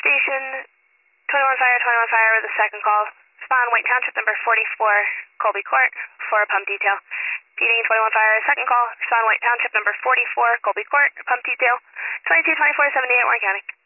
station, 21 Fire with a second call. Span White Township number 44, Colby Court for a pump detail. Feeding 21 Fire, second call. Span White Township number 44, Colby Court, pump detail. 222478 Mechanic.